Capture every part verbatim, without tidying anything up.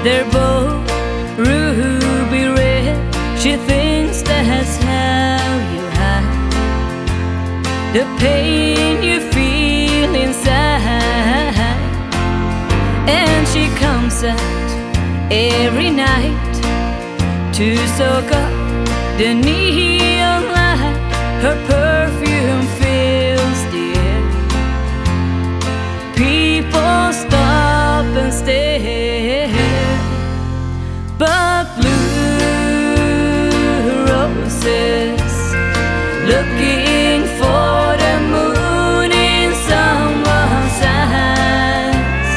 They're both ruby red. She thinks that's how you hide the pain you feel inside. And she comes out every night to soak up the neon light. Her perfume fills the air. People stop and stare, but blue roses looking for the moon in someone's eyes.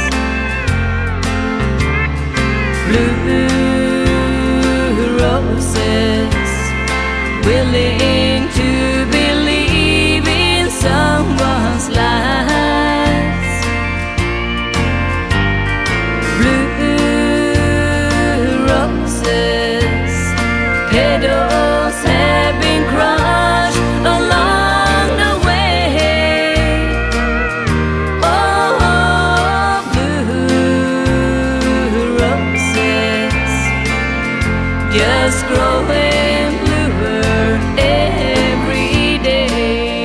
Blue roses willing to believe in someone's lies. Blue roses, petals have been crushed along the way. Oh, blue roses just growing bluer every day.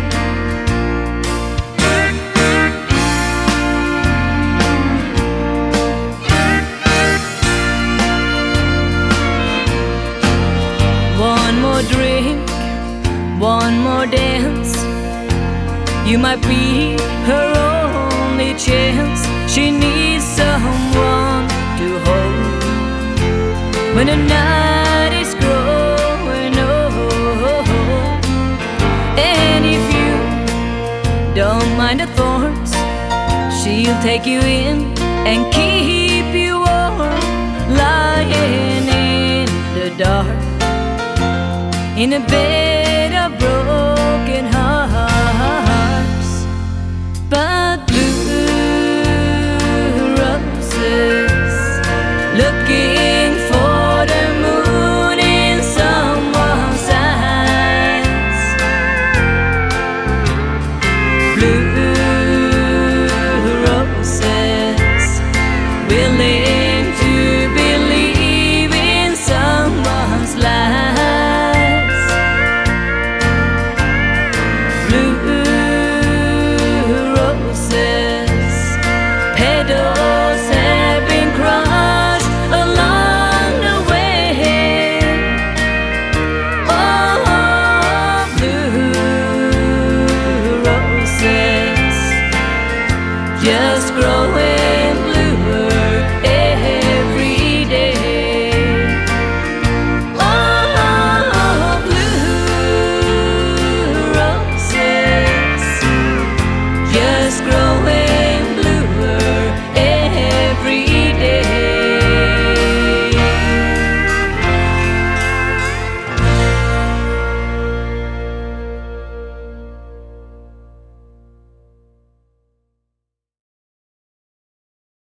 One more drink, one more dance. You might be her only chance. She needs someone to hold when the night is growing old. And if you don't mind the thorns, she'll take you in and keep you warm, lying in the dark in a bed of broken hearts. But blue roses looking for the moon in someone's eyes. Blue roses willing to believe in someone's lies. Blue roses, petals have been crushed along the way. Oh, blue roses just grow